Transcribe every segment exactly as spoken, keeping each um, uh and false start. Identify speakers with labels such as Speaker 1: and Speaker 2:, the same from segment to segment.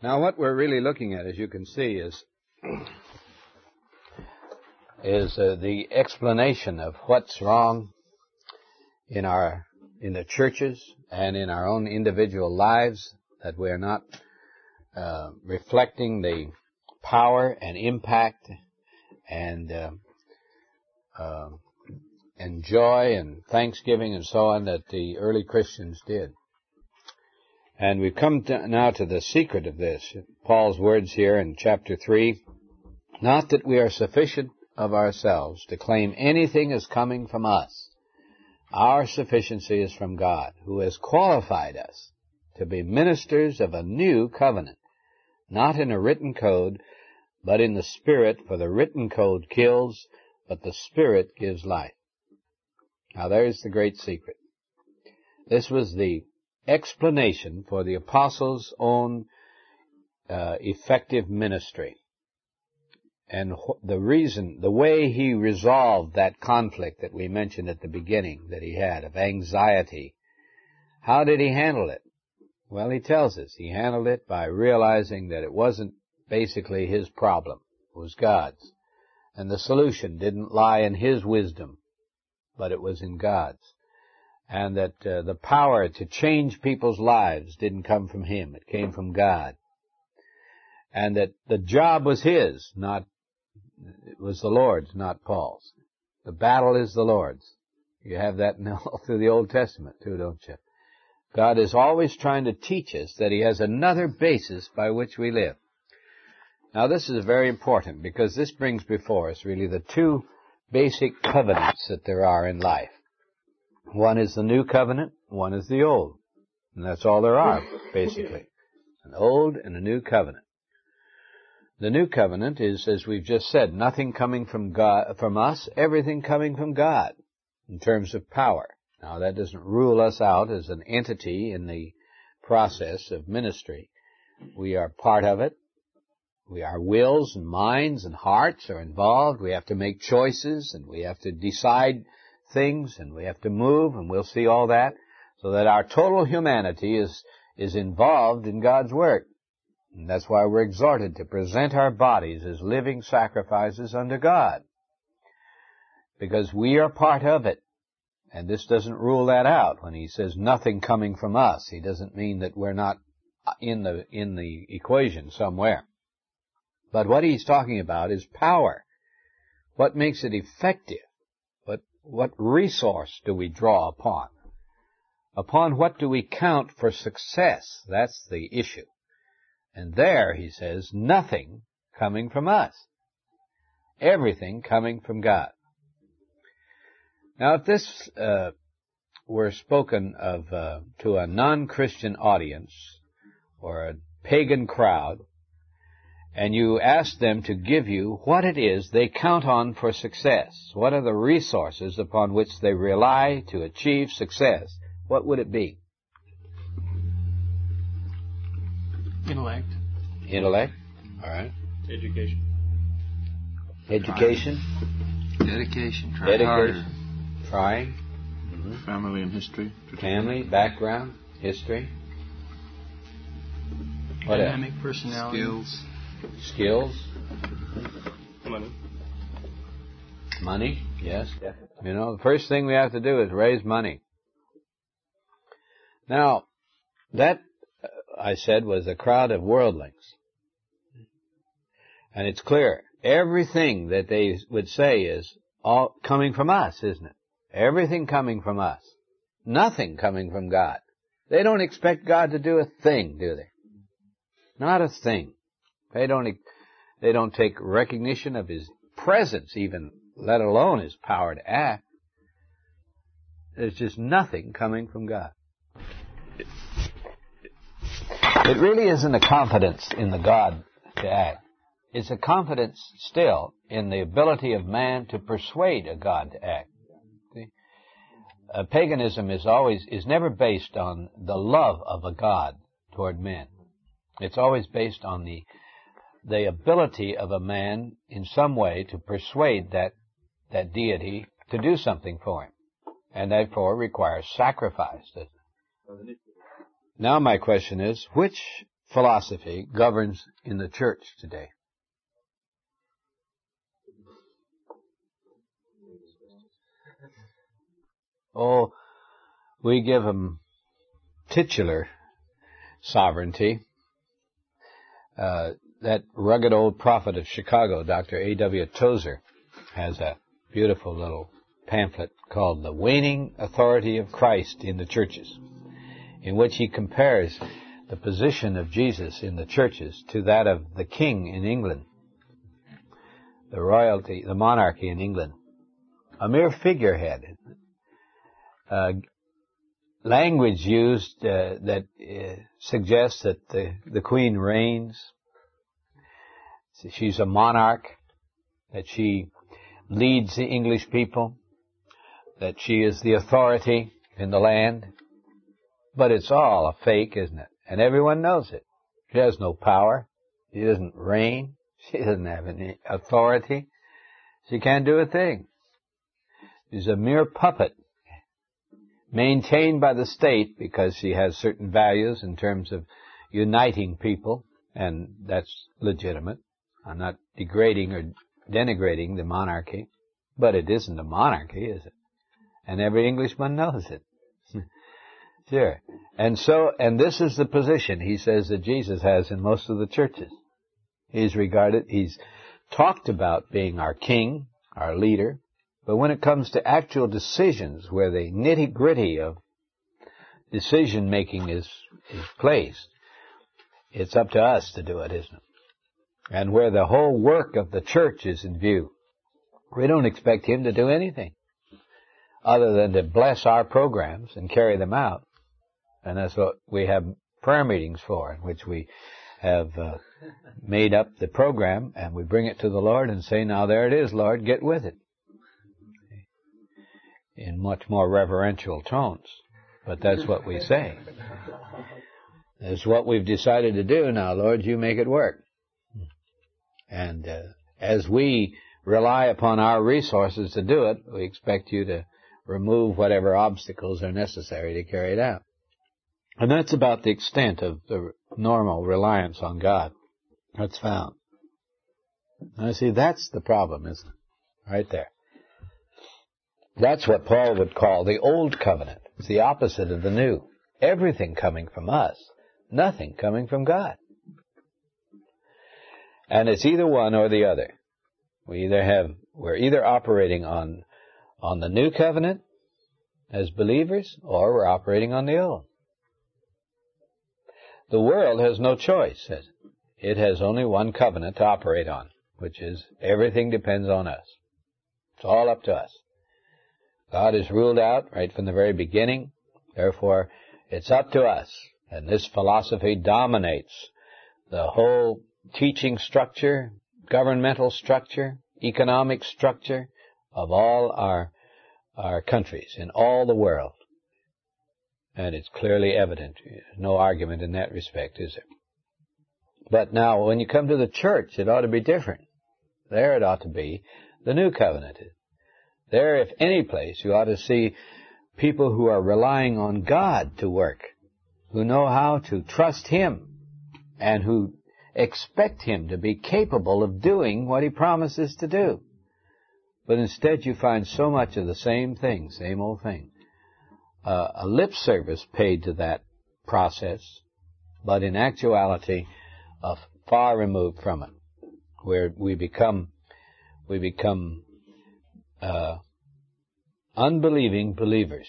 Speaker 1: Now what we're really looking at, as you can see, is is uh, the explanation of what's wrong in our in the churches and in our own individual lives, that we're not uh, reflecting the power and impact and uh, uh, and joy and thanksgiving and so on that the early Christians did. And we've come to now to the secret of this. Paul's words here in chapter three, not that we are sufficient of ourselves to claim anything as coming from us. Our sufficiency is from God, who has qualified us to be ministers of a new covenant, not in a written code, but in the Spirit, for the written code kills, but the Spirit gives life. Now there's the great secret. This was the explanation for the apostles' own uh, effective ministry. And wh- the reason, the way he resolved that conflict that we mentioned at the beginning that he had of anxiety, how did he handle it? Well, he tells us he handled it by realizing that it wasn't basically his problem, it was God's. And the solution didn't lie in his wisdom, but it was in God's. And that uh, the power to change people's lives didn't come from him, it came from God. And that the job was his, not, it was the Lord's, not Paul's. The battle is the Lord's. You have that all through the Old Testament too, don't you? God is always trying to teach us that he has another basis by which we live. Now this is very important because this brings before us really the two basic covenants that there are in life. One is the new covenant, one is the old. And that's all there are, basically. An old and a new covenant. The new covenant is, as we've just said, nothing coming from God, from us, everything coming from God in terms of power. Now that doesn't rule us out as an entity in the process of ministry. We are part of it. We, our wills and minds and hearts are involved. We have to make choices and we have to decide things and we have to move, and we'll see all that, so that our total humanity is, is involved in God's work. And that's why we're exhorted to present our bodies as living sacrifices unto God. Because we are part of it. And this doesn't rule that out. When he says nothing coming from us, he doesn't mean that we're not in the, in the equation somewhere. But what he's talking about is power. What makes it effective? What, what resource do we draw upon? Upon what do we count for success? That's the issue. And there, he says, nothing coming from us. Everything coming from God. Now, if this uh, were spoken of uh, to a non-Christian audience or a pagan crowd, and you ask them to give you what it is they count on for success, what are the resources upon which they rely to achieve success, what would it be?
Speaker 2: Intellect.
Speaker 1: Intellect, all right.
Speaker 3: Education.
Speaker 1: Education.
Speaker 4: Dedication. Try
Speaker 1: Dedication.
Speaker 4: harder.
Speaker 1: Trying. Mm-hmm.
Speaker 3: Family and history.
Speaker 1: Family, background, history. What
Speaker 2: Dynamic
Speaker 1: else?
Speaker 2: personality.
Speaker 4: Skills.
Speaker 1: Skills.
Speaker 3: Money.
Speaker 1: Money, yes. You know, the first thing we have to do is raise money. Now, that, uh, I said, was a crowd of worldlings. And it's clear, everything that they would say is all coming from us, isn't it? Everything coming from us. Nothing coming from God. They don't expect God to do a thing, do they? Not a thing. They don't, they don't take recognition of his presence, even, let alone his power to act. There's just nothing coming from God. It really isn't a confidence in the God to act. It's a confidence still in the ability of man to persuade a God to act. See? Uh, paganism is always, is never based on the love of a God toward men. It's always based on the the ability of a man in some way to persuade that that deity to do something for him, and therefore requires sacrifice. Now my question is, which philosophy governs in the church today? Oh, we give them titular sovereignty. Uh, that rugged old prophet of Chicago, Doctor A W Tozer, has a beautiful little pamphlet called The Waning Authority of Christ in the Churches, in which he compares the position of Jesus in the churches to that of the king in England, the royalty, the monarchy in England. A mere figurehead. Uh, language used uh, that uh, suggests that the, the Queen reigns. She's a monarch, that she leads the English people, that she is the authority in the land. But it's all a fake, isn't it? And everyone knows it. She has no power. She doesn't reign. She doesn't have any authority. She can't do a thing. She's a mere puppet, maintained by the state because she has certain values in terms of uniting people, and that's legitimate. I'm not degrading or denigrating the monarchy, but it isn't a monarchy, is it? And every Englishman knows it. Sure. And so, and this is the position, he says, that Jesus has in most of the churches. He's regarded, he's talked about being our king, our leader, but when it comes to actual decisions where the nitty-gritty of decision-making is, is placed, it's up to us to do it, isn't it? And where the whole work of the church is in view, we don't expect him to do anything other than to bless our programs and carry them out. And that's what we have prayer meetings for, in which we have uh, made up the program and we bring it to the Lord and say, now there it is, Lord, get with it. In much more reverential tones. But that's what we say. It's what we've decided to do. Now, Lord, you make it work. And uh, as we rely upon our resources to do it, we expect you to remove whatever obstacles are necessary to carry it out. And that's about the extent of the normal reliance on God that's found. Now, see, that's the problem, isn't it? Right there. That's what Paul would call the old covenant. It's the opposite of the new. Everything coming from us, nothing coming from God. And it's either one or the other. We either have, we're either operating on, on the new covenant as believers, or we're operating on the old. The world has no choice, says it. It has only one covenant to operate on, which is everything depends on us. It's all up to us. God is ruled out right from the very beginning. Therefore, it's up to us. And this philosophy dominates the whole teaching structure, governmental structure, economic structure of all our, our countries in all the world. And it's clearly evident. There's no argument in that respect, is there? But now, when you come to the church, it ought to be different. There it ought to be the new covenant. There, if any place, you ought to see people who are relying on God to work, who know how to trust Him, and who expect Him to be capable of doing what He promises to do. But instead you find so much of the same thing, same old thing. Uh, a lip service paid to that process, but in actuality, uh, far removed from it, where we become, we become uh, unbelieving believers.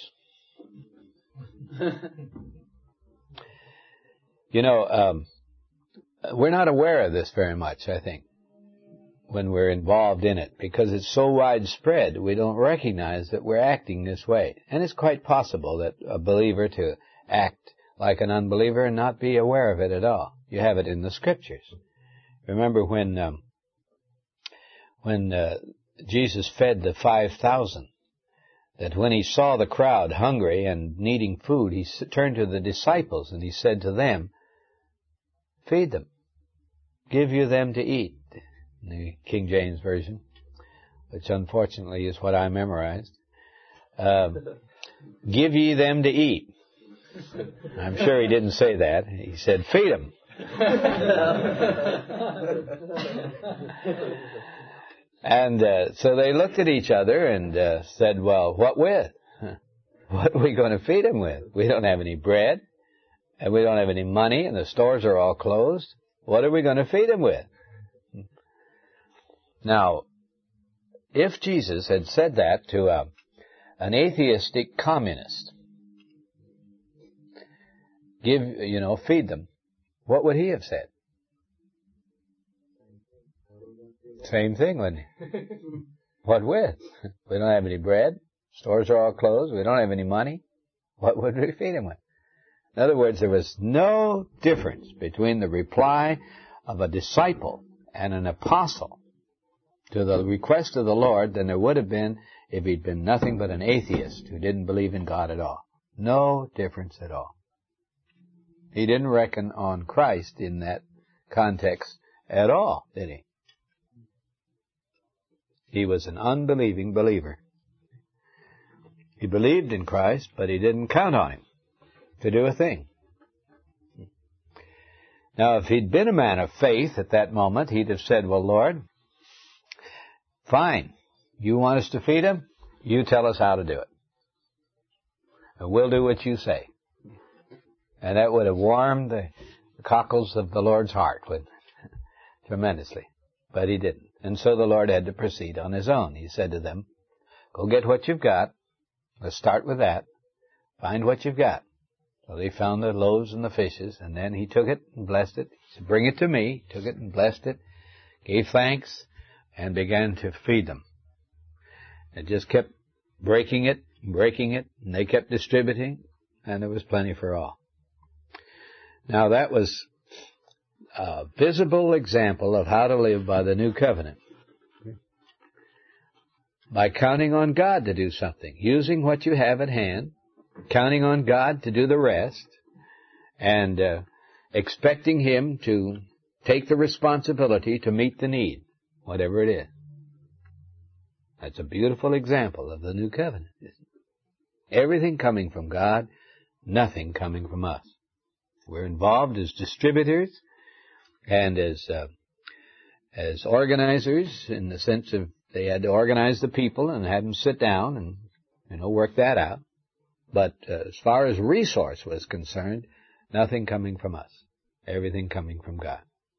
Speaker 1: You know, um, we're not aware of this very much, I think, when we're involved in it, because it's so widespread, we don't recognize that we're acting this way. And it's quite possible that a believer to act like an unbeliever and not be aware of it at all. You have it in the Scriptures. Remember when um, when uh, Jesus fed the five thousand, that when He saw the crowd hungry and needing food, He turned to the disciples and He said to them, feed them, give you them to eat. In the King James Version, which unfortunately is what I memorized. Uh, give ye them to eat. I'm sure He didn't say that. He said, feed them. And uh, so they looked at each other and uh, said, well, what with? What are we going to feed him with? We don't have any bread, and we don't have any money, and the stores are all closed. What are we going to feed him with? Now, if Jesus had said that to a, an atheistic communist, give, you know, feed them, what would he have said? Same thing, wouldn't he? What with? We don't have any bread. Stores are all closed. We don't have any money. What would we feed him with? In other words, there was no difference between the reply of a disciple and an apostle to the request of the Lord than there would have been if he'd been nothing but an atheist who didn't believe in God at all. No difference at all. He didn't reckon on Christ in that context at all, did he? He was an unbelieving believer. He believed in Christ, but he didn't count on him to do a thing. Now, if he'd been a man of faith at that moment, he'd have said, well, Lord, fine. You want us to feed him? You tell us how to do it. And we'll do what you say. And that would have warmed the cockles of the Lord's heart with tremendously. But he didn't. And so the Lord had to proceed on his own. He said to them, go get what you've got. Let's start with that. Find what you've got. So they found the loaves and the fishes, and then he took it and blessed it. He said, bring it to me. He took it and blessed it, gave thanks, and began to feed them. It just kept breaking it, breaking it, and they kept distributing, and there was plenty for all. Now that was a visible example of how to live by the new covenant. By counting on God to do something, using what you have at hand, counting on God to do the rest, and uh, expecting Him to take the responsibility to meet the need, whatever it is. That's a beautiful example of the new covenant. Everything coming from God, nothing coming from us. We're involved as distributors and as uh, as organizers, in the sense of they had to organize the people and have them sit down and, you know, work that out. But uh, as far as resource was concerned, nothing coming from us. Everything coming from God.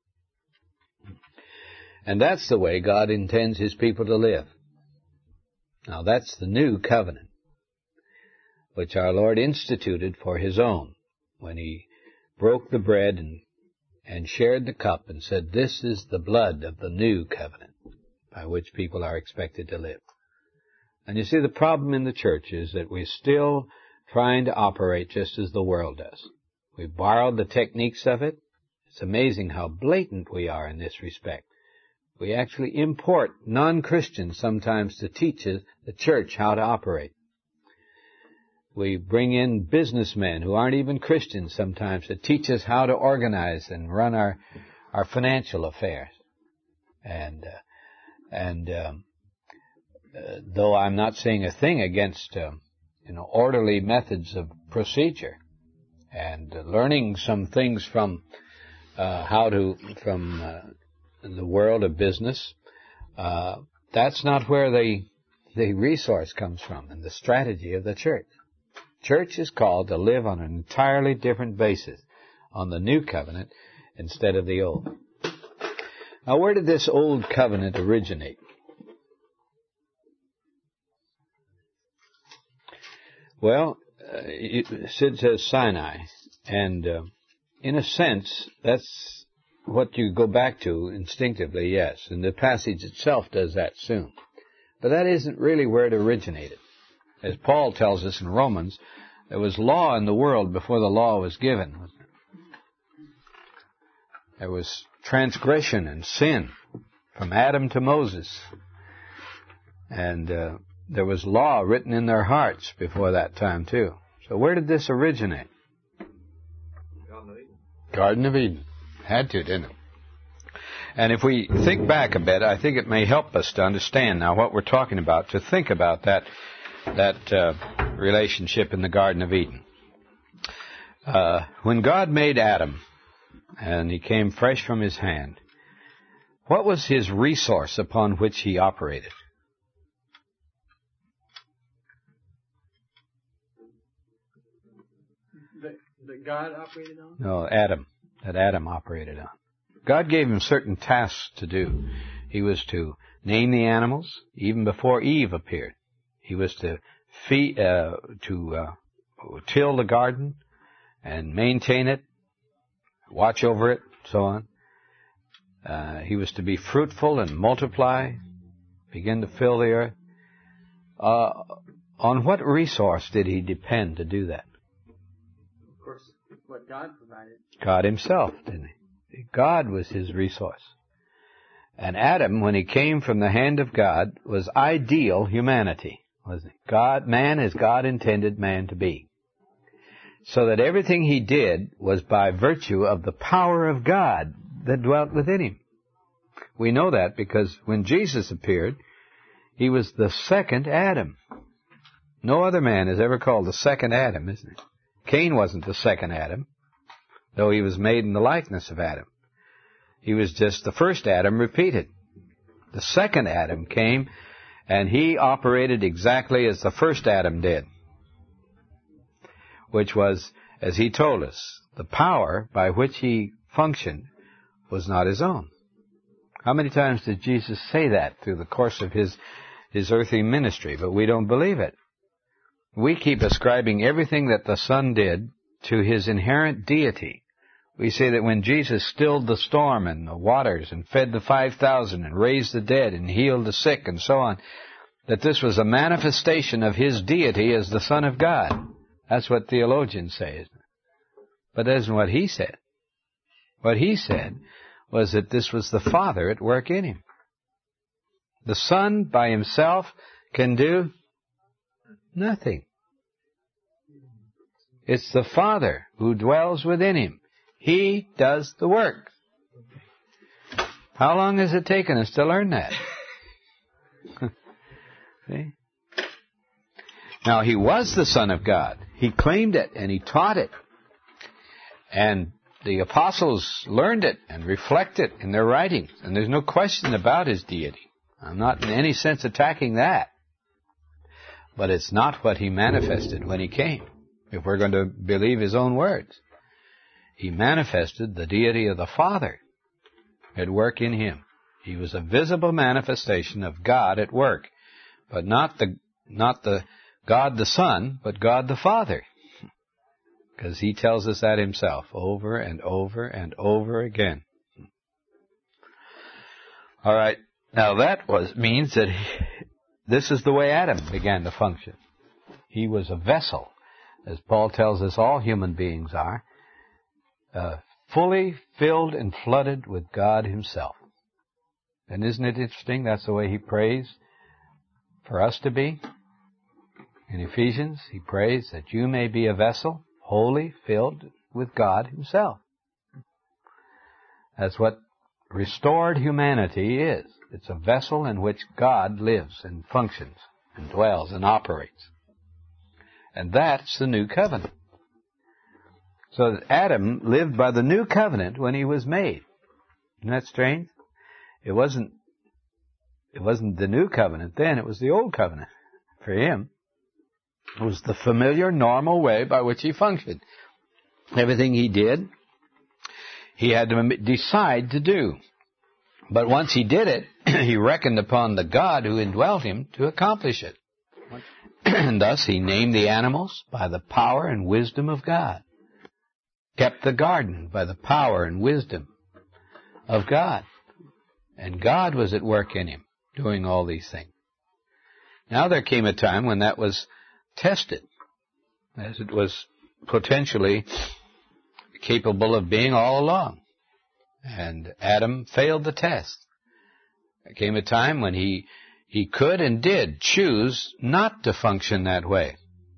Speaker 1: And that's the way God intends His people to live. Now that's the new covenant, which our Lord instituted for His own, when He broke the bread and, and shared the cup and said, this is the blood of the new covenant, by which people are expected to live. And you see, the problem in the church is that we're still trying to operate just as the world does. We've borrowed the techniques of it. It's amazing how blatant we are in this respect. We actually import non-Christians sometimes to teach the church how to operate. We bring in businessmen who aren't even Christians sometimes to teach us how to organize and run our, our financial affairs. And uh, And um, uh, though I'm not saying a thing against, uh, you know, orderly methods of procedure and uh, learning some things from uh, how to, from uh, the world of business, uh, that's not where the the resource comes from and the strategy of the church. Church is called to live on an entirely different basis, on the new covenant instead of the old. Now, where did this old covenant originate? Well, uh, it says Sinai, and uh, in a sense, that's what you go back to instinctively, yes, and the passage itself does that soon. But that isn't really where it originated. As Paul tells us in Romans, there was law in the world before the law was given, wasn't there? There was transgression and sin from Adam to Moses. And uh, there was law written in their hearts before that time, too. So where did this originate?
Speaker 3: Garden of Eden.
Speaker 1: Garden of Eden. Had to, didn't it? And if we think back a bit, I think it may help us to understand now what we're talking about, to think about that that uh, relationship in the Garden of Eden. Uh, when God made Adam, and he came fresh from his hand. What was his resource upon which he operated?
Speaker 2: That, that God operated on?
Speaker 1: No, Adam. That Adam operated on. God gave him certain tasks to do. He was to name the animals even before Eve appeared. He was to feed, uh, to uh, till the garden and maintain it, watch over it, so on. Uh, he was to be fruitful and multiply, begin to fill the earth. Uh, on what resource did he depend to do that?
Speaker 2: Of course, what God provided.
Speaker 1: God himself, didn't he? God was his resource. And Adam, when he came from the hand of God, was ideal humanity, wasn't he? God, man as God intended man to be. So that everything he did was by virtue of the power of God that dwelt within him. We know that because when Jesus appeared, he was the second Adam. No other man is ever called the second Adam, isn't it? Cain wasn't the second Adam, though he was made in the likeness of Adam. He was just the first Adam repeated. The second Adam came, and he operated exactly as the first Adam did, which was, as he told us, the power by which he functioned was not his own. How many times did Jesus say that through the course of his, his earthly ministry? But we don't believe it. We keep ascribing everything that the Son did to his inherent deity. We say that when Jesus stilled the storm and the waters and fed the five thousand and raised the dead and healed the sick and so on, that this was a manifestation of his deity as the Son of God. That's what theologians say, isn't it? But that isn't what he said. What he said was that this was the Father at work in him. The Son by himself can do nothing. It's the Father who dwells within him. He does the work. How long has it taken us to learn that? See? Now, he was the Son of God. He claimed it and he taught it. And the apostles learned it and reflected it in their writings. And there's no question about his deity. I'm not in any sense attacking that. But it's not what he manifested when he came, if we're going to believe his own words. He manifested the deity of the Father at work in him. He was a visible manifestation of God at work, but not the not the God the Son, but God the Father. Because he tells us that himself over and over and over again. All right. Now that was means that he, this is the way Adam began to function. He was a vessel, as Paul tells us all human beings are, uh, fully filled and flooded with God himself. And isn't it interesting? That's the way he prays for us to be. In Ephesians, he prays that you may be a vessel, wholly filled with God himself. That's what restored humanity is. It's a vessel in which God lives and functions and dwells and operates. And that's the new covenant. So that Adam lived by the new covenant when he was made. Isn't that strange? It wasn't, it wasn't the new covenant then, it was the old covenant for him. It was the familiar, normal way by which he functioned. Everything he did, he had to decide to do. But once he did it, he reckoned upon the God who indwelt him to accomplish it. And thus he named the animals by the power and wisdom of God. Kept the garden by the power and wisdom of God. And God was at work in him, doing all these things. Now there came a time when that was tested, as it was potentially capable of being all along. And Adam failed the test. There came a time when he he could and did choose not to function that way.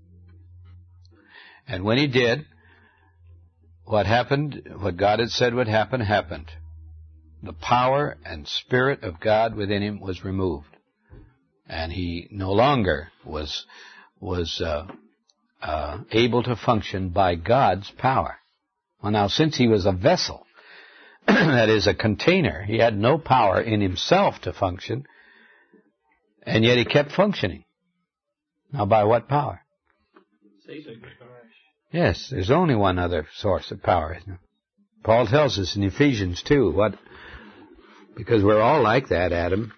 Speaker 1: And when he did, what happened, what God had said would happen, happened. The power and spirit of God within him was removed. And he no longer was was uh, uh, able to function by God's power. Well, now, since he was a vessel, that is a container. He had no power in himself to function, and yet he kept functioning. Now, by what power?
Speaker 2: Satan.
Speaker 1: Yes, there's only one other source of power, isn't it? Paul tells us in Ephesians two, what, because we're all like that, Adam.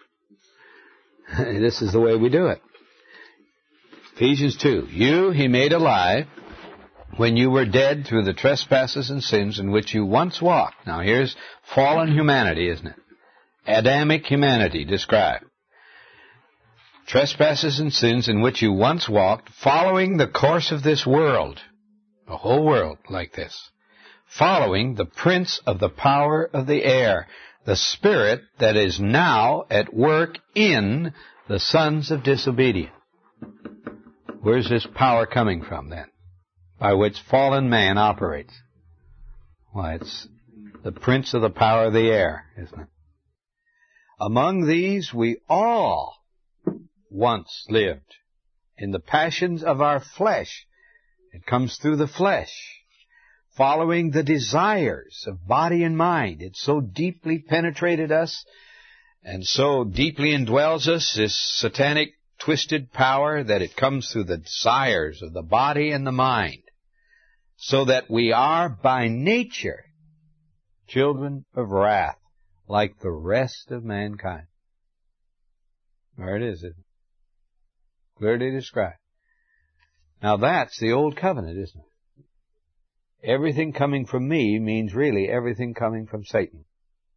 Speaker 1: This is the way we do it. Ephesians two, you he made alive when you were dead through the trespasses and sins in which you once walked. Now here's fallen humanity, isn't it? Adamic humanity described. Trespasses and sins in which you once walked, following the course of this world. The whole world like this. Following the prince of the power of the air, the spirit that is now at work in the sons of disobedience. Where's this power coming from, then, by which fallen man operates? Why, it's the prince of the power of the air, isn't it? Among these we all once lived in the passions of our flesh. It comes through the flesh, following the desires of body and mind. It so deeply penetrated us and so deeply indwells us, this satanic twisted power, that it comes through the desires of the body and the mind, so that we are by nature children of wrath, like the rest of mankind. There it is, isn't it? Clearly described. Now that's the old covenant, isn't it? Everything coming from me means really everything coming from Satan.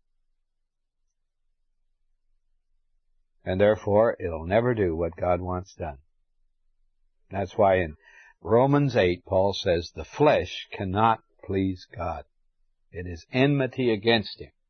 Speaker 1: And therefore, it'll never do what God wants done. That's why in Romans eight, Paul says, the flesh cannot please God. It is enmity against Him.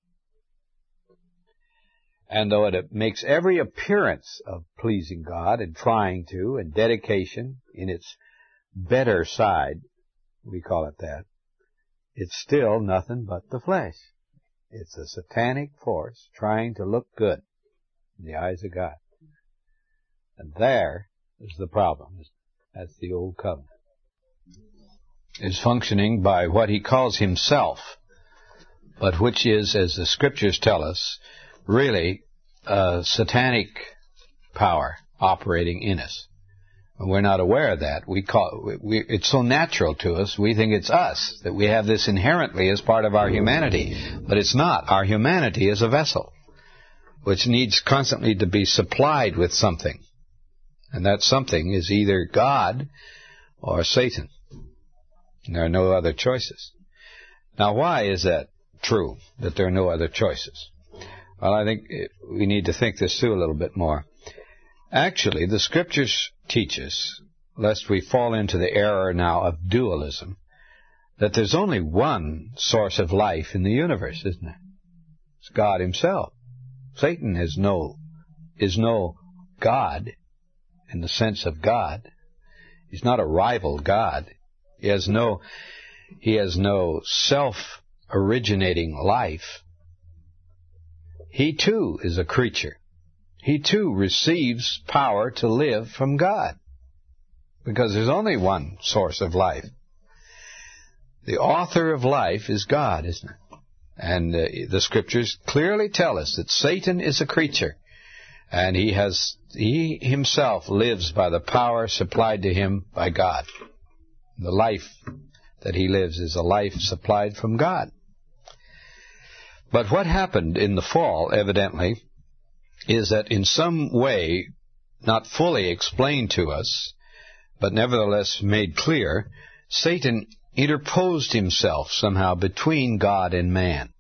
Speaker 1: And though it makes every appearance of pleasing God and trying to, and dedication in its better side, we call it that, it's still nothing but the flesh. It's a satanic force trying to look good in the eyes of God. And there is the problem. That's the old covenant. It's functioning by what he calls himself, but which is, as the scriptures tell us, really a satanic power operating in us. And we're not aware of that. We call we, we, it's so natural to us, we think it's us, that we have this inherently as part of our humanity. But it's not. Our humanity is a vessel which needs constantly to be supplied with something. And that something is either God or Satan. And there are no other choices. Now, why is that true, that there are no other choices? Well, I think we need to think this through a little bit more. Actually, the Scriptures teach us, lest we fall into the error now of dualism, that there's only one source of life in the universe, isn't there? It's God Himself. Satan is no, is no God in the sense of God. He's not a rival God. He has no, he has no self-originating life. He too is a creature. He too receives power to live from God, because there's only one source of life. The author of life is God, isn't it? And uh, the Scriptures clearly tell us that Satan is a creature, and he has he himself lives by the power supplied to him by God. The life that he lives is a life supplied from God. But what happened in the fall, evidently, is that in some way, not fully explained to us, but nevertheless made clear, Satan interposed himself somehow between God and man.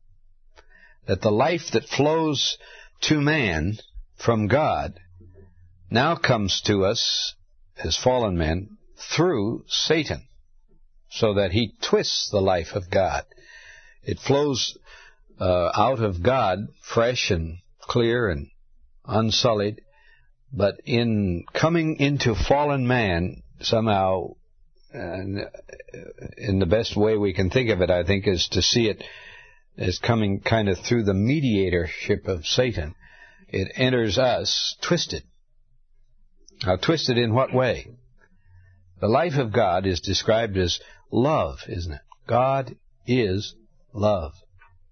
Speaker 1: That the life that flows to man from God now comes to us as fallen men through Satan, so that he twists the life of God. It flows uh, out of God fresh and clear and unsullied, but in coming into fallen man, somehow, and in the best way we can think of it, I think, is to see it as coming kind of through the mediatorship of Satan. It enters us twisted. Now, twisted in what way? The life of God is described as love, isn't it? God is love.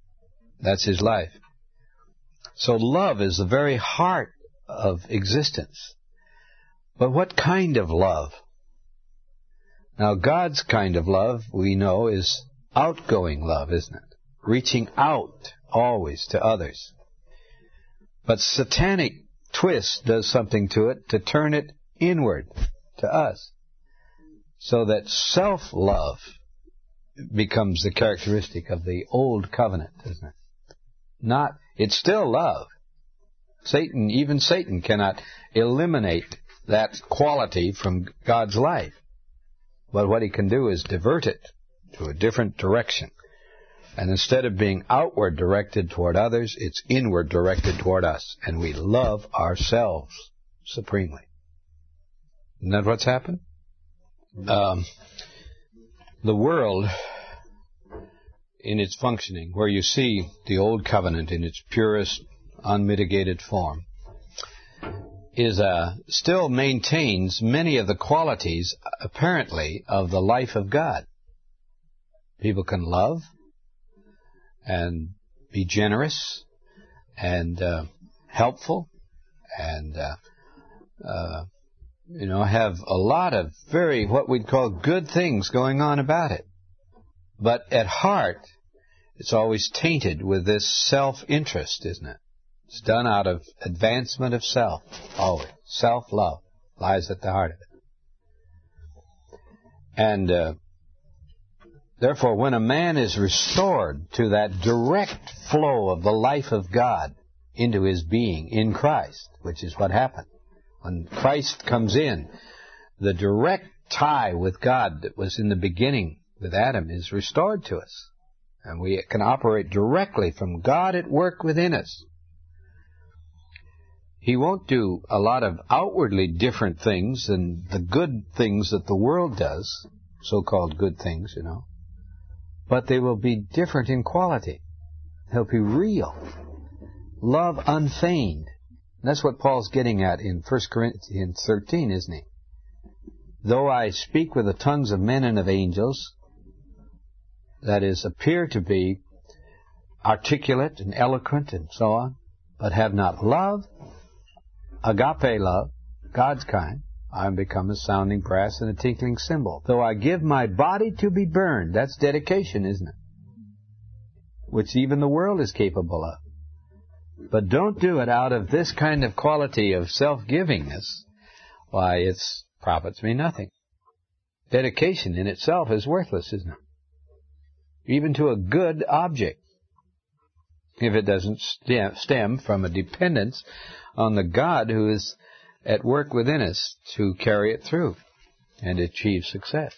Speaker 1: That's his life. So love is the very heart of existence. But what kind of love? Now, God's kind of love, we know, is outgoing love, isn't it? Reaching out always to others. But satanic twist does something to it to turn it inward to us, so that self-love becomes the characteristic of the old covenant, isn't it? Not, it's still love. Satan, even Satan cannot eliminate that quality from God's life. But what he can do is divert it to a different direction. And instead of being outward directed toward others, it's inward directed toward us. And we love ourselves supremely. Isn't that what's happened? Um, the world, in its functioning, where you see the old covenant in its purest, unmitigated form, is uh, still maintains many of the qualities, apparently, of the life of God. People can love and be generous and uh, helpful and, uh, uh, you know, have a lot of very, what we'd call good things going on about it. But at heart, it's always tainted with this self-interest, isn't it? It's done out of advancement of self, always. Self-love lies at the heart of it. And uh, therefore, when a man is restored to that direct flow of the life of God into his being in Christ, which is what happened. When Christ comes in, the direct tie with God that was in the beginning with Adam is restored to us. And we can operate directly from God at work within us. He won't do a lot of outwardly different things than the good things that the world does, so-called good things, you know. But they will be different in quality. They'll be real. Love unfeigned. And that's what Paul's getting at in First Corinthians thirteen, isn't he? Though I speak with the tongues of men and of angels, that is, appear to be articulate and eloquent and so on, but have not love, agape love, God's kind, I am become a sounding brass and a tinkling cymbal. Though I give my body to be burned, that's dedication, isn't it? Which even the world is capable of. But don't do it out of this kind of quality of self-givingness. Why, it profits me nothing. Dedication in itself is worthless, isn't it? Even to a good object, if it doesn't stem from a dependence on the God who is at work within us to carry it through and achieve success.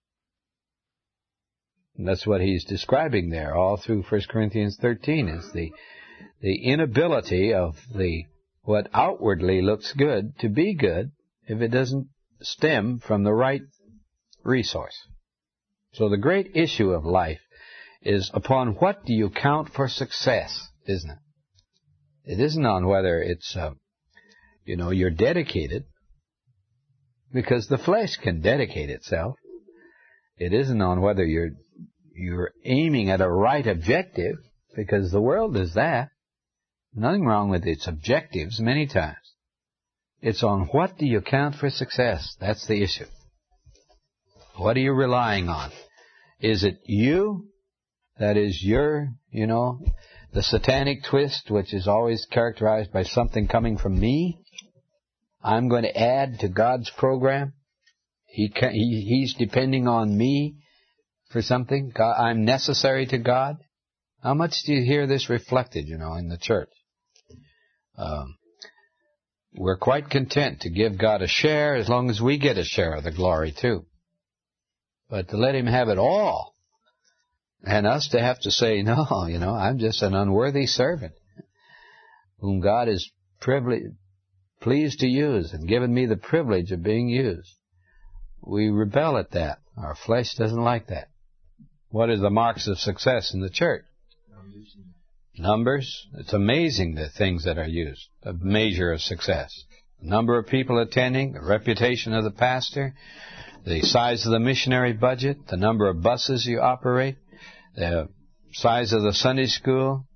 Speaker 1: And that's what he's describing there all through First Corinthians thirteen, is the the inability of the what outwardly looks good to be good if it doesn't stem from the right resource. So the great issue of life is upon what do you count for success, isn't it? It isn't on whether it's, uh, you know, you're dedicated, because the flesh can dedicate itself. It isn't on whether you're you're aiming at a right objective, because the world does that. Nothing wrong with its objectives many times. It's on what do you count for success. That's the issue. What are you relying on? Is it you? That is your, you know, the satanic twist, which is always characterized by something coming from me. I'm going to add to God's program. He, can, he He's depending on me for something. God, I'm necessary to God. How much do you hear this reflected, you know, in the church? Um, we're quite content to give God a share as long as we get a share of the glory too. But to let Him have it all, and us to have to say, no, you know, I'm just an unworthy servant whom God is privileged, pleased to use and given me the privilege of being used. We rebel at that. Our flesh doesn't like that. What are the marks of success in the church? Numbers. It's amazing the things that are used, a measure of success. The number of people attending, the reputation of the pastor, the size of the missionary budget, the number of buses you operate, the size of the Sunday school,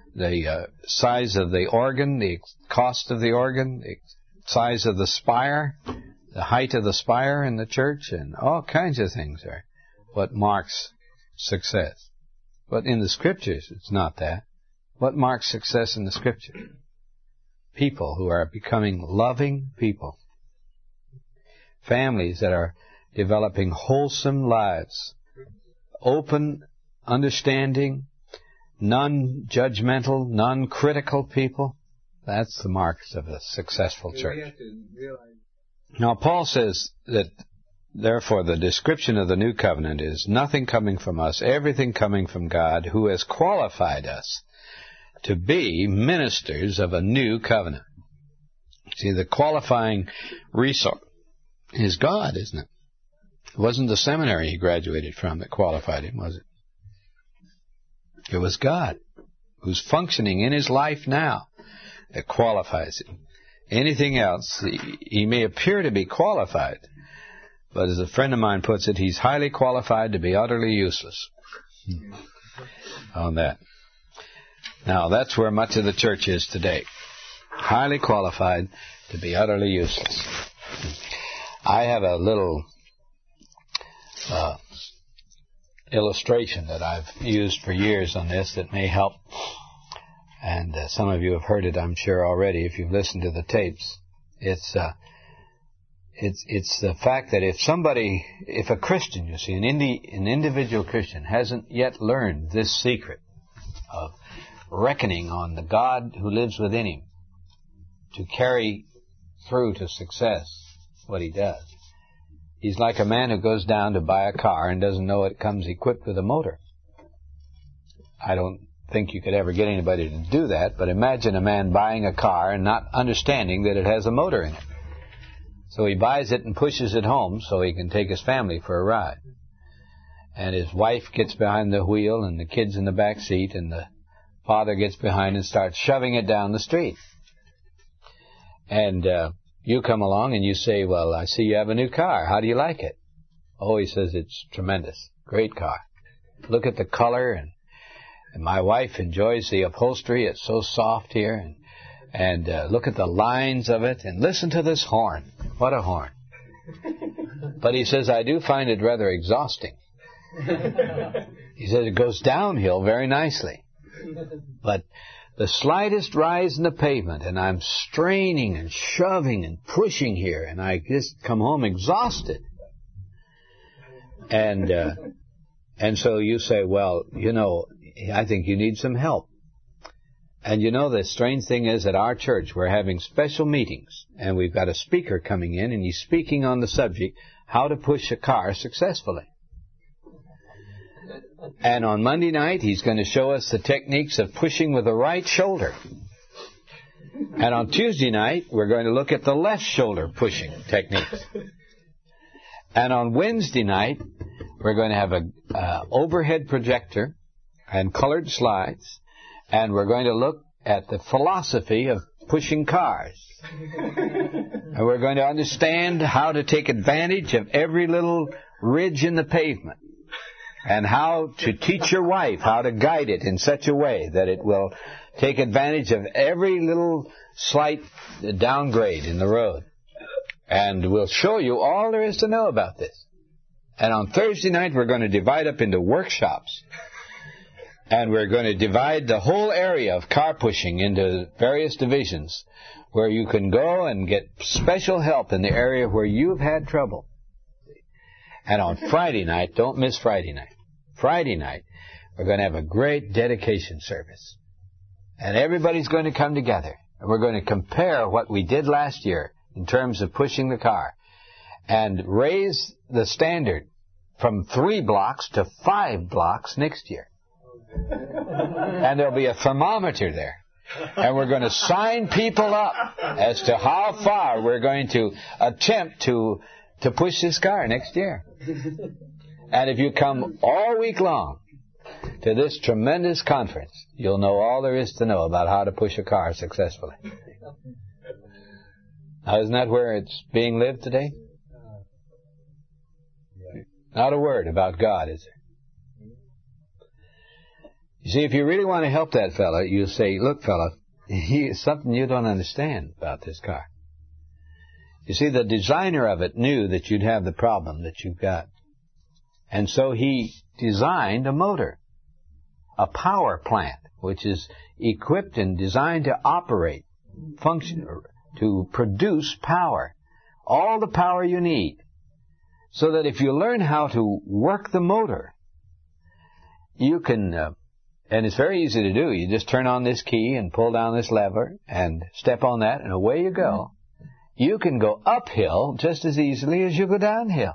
Speaker 1: the uh, size of the organ, the cost of the organ, the size of the spire, the height of the spire in the church, and all kinds of things are what marks success. But in the Scriptures, it's not that. What marks success in the Scripture? People who are becoming loving people. Families that are developing wholesome lives. Open, understanding, non-judgmental, non-critical people. That's the marks of a successful church. Now, Paul says that, therefore, the description of the new covenant is nothing coming from us, everything coming from God, who has qualified us to be ministers of a new covenant. See, the qualifying resource is God, isn't it? It wasn't the seminary he graduated from that qualified him, was it? It was God, who's functioning in his life now, that qualifies him. Anything else, he, he may appear to be qualified, but as a friend of mine puts it, he's highly qualified to be utterly useless on that. Now, that's where much of the church is today. Highly qualified to be utterly useless. I have a little uh, illustration that I've used for years on this that may help. And uh, some of you have heard it, I'm sure, already if you've listened to the tapes. It's uh, it's it's the fact that if somebody, if a Christian, you see, an, indi- an individual Christian hasn't yet learned this secret of reckoning on the God who lives within him to carry through to success what he does, he's like a man who goes down to buy a car and doesn't know it comes equipped with a motor. I don't think you could ever get anybody to do that, but imagine a man buying a car and not understanding that it has a motor in it. So he buys it and pushes it home so he can take his family for a ride. And his wife gets behind the wheel and the kids in the back seat, and the father gets behind and starts shoving it down the street. And uh, you come along and you say, well, I see you have a new car. How do you like it? Oh, he says, it's tremendous. Great car. Look at the color, and, and my wife enjoys the upholstery. It's so soft here. And, and uh, look at the lines of it, and listen to this horn. What a horn. But he says, I do find it rather exhausting. He says it goes downhill very nicely. But the slightest rise in the pavement, and I'm straining and shoving and pushing here, and I just come home exhausted. And uh, and so you say, well, you know, I think you need some help. And you know, the strange thing is, at our church, we're having special meetings, and we've got a speaker coming in, and he's speaking on the subject, how to push a car successfully. And on Monday night, he's going to show us the techniques of pushing with the right shoulder. And on Tuesday night, we're going to look at the left shoulder pushing techniques. And on Wednesday night, we're going to have an uh, overhead projector and colored slides, and we're going to look at the philosophy of pushing cars. And we're going to understand how to take advantage of every little ridge in the pavement, and how to teach your wife how to guide it in such a way that it will take advantage of every little slight downgrade in the road. And we'll show you all there is to know about this. And on Thursday night, we're going to divide up into workshops. And we're going to divide the whole area of car pushing into various divisions where you can go and get special help in the area where you've had trouble. And on Friday night, don't miss Friday night. Friday night, we're going to have a great dedication service. And everybody's going to come together. And we're going to compare what we did last year in terms of pushing the car, and raise the standard from three blocks to five blocks next year. And there'll be a thermometer there. And we're going to sign people up as to how far we're going to attempt to to push this car next year. And if you come all week long to this tremendous conference, you'll know all there is to know about how to push a car successfully. Now, isn't that where it's being lived today? Not a word about God, is there? You see, if you really want to help that fella, you say, look, fella, here's something you don't understand about this car. You see, the designer of it knew that you'd have the problem that you've got. And so he designed a motor, a power plant, which is equipped and designed to operate, function, to produce power, all the power you need, so that if you learn how to work the motor, you can, uh, and it's very easy to do. You just turn on this key and pull down this lever and step on that, and away you go. You can go uphill just as easily as you go downhill.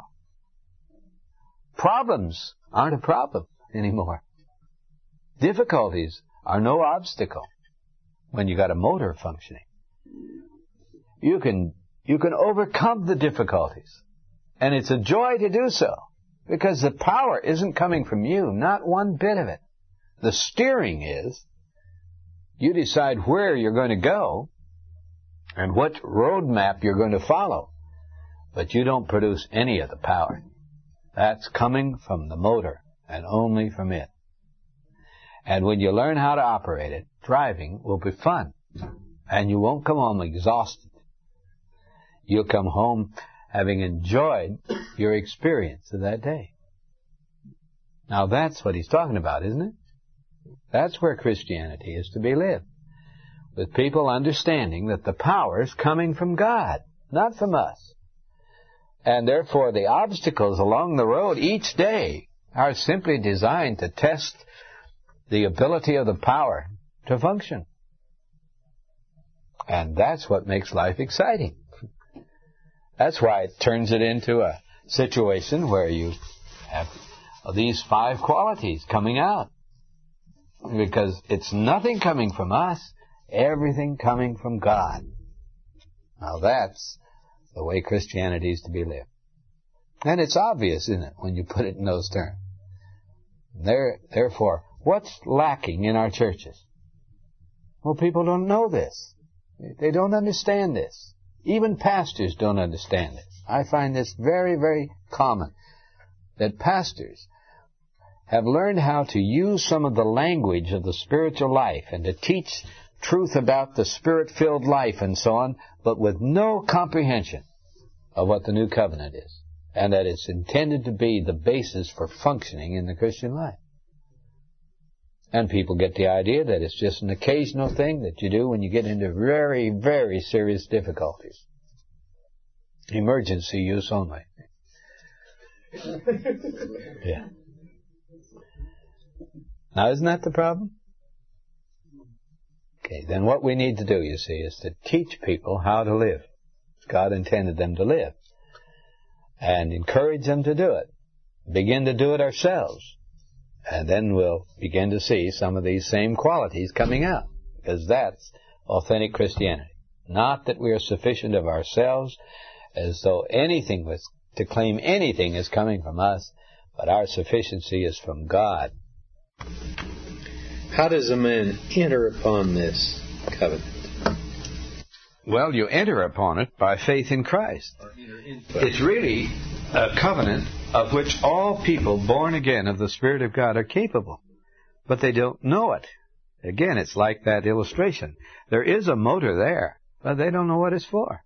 Speaker 1: Problems aren't a problem anymore. Difficulties are no obstacle when you got a motor functioning. You can you can overcome the difficulties, and it's a joy to do so, because the power isn't coming from you, not one bit of it. The steering is. You decide where you're going to go and what road map you're going to follow, but you don't produce any of the power. That's coming from the motor and only from it. And when you learn how to operate it, driving will be fun, and you won't come home exhausted. You'll come home having enjoyed your experience of that day. Now that's what he's talking about, isn't it? That's where Christianity is to be lived, with people understanding that the power is coming from God, not from us. And therefore the obstacles along the road each day are simply designed to test the ability of the power to function. And that's what makes life exciting. That's why it turns it into a situation where you have these five qualities coming out. Because it's nothing coming from us, everything coming from God. Now that's the way Christianity is to be lived. And it's obvious, isn't it, when you put it in those terms. There, therefore, what's lacking in our churches? Well, people don't know this. They don't understand this. Even pastors don't understand this. I find this very, very common, that pastors have learned how to use some of the language of the spiritual life and to teach truth about the Spirit-filled life and so on, but with no comprehension of what the new covenant is, and that it's intended to be the basis for functioning in the Christian life. And people get the idea that it's just an occasional thing that you do when you get into very, very serious difficulties. Emergency use only. Yeah. Now, isn't that the problem? Okay, then what we need to do, you see, is to teach people how to live. God intended them to live. And encourage them to do it. Begin to do it ourselves. And then we'll begin to see some of these same qualities coming out. Because that's authentic Christianity. Not that we are sufficient of ourselves, as though anything was to claim anything is coming from us, but our sufficiency is from God.
Speaker 5: How does a man enter upon this covenant?
Speaker 1: Well, you enter upon it by faith in Christ. It's really a covenant of which all people born again of the Spirit of God are capable, but they don't know it. Again, it's like that illustration. There is a motor there, but they don't know what it's for.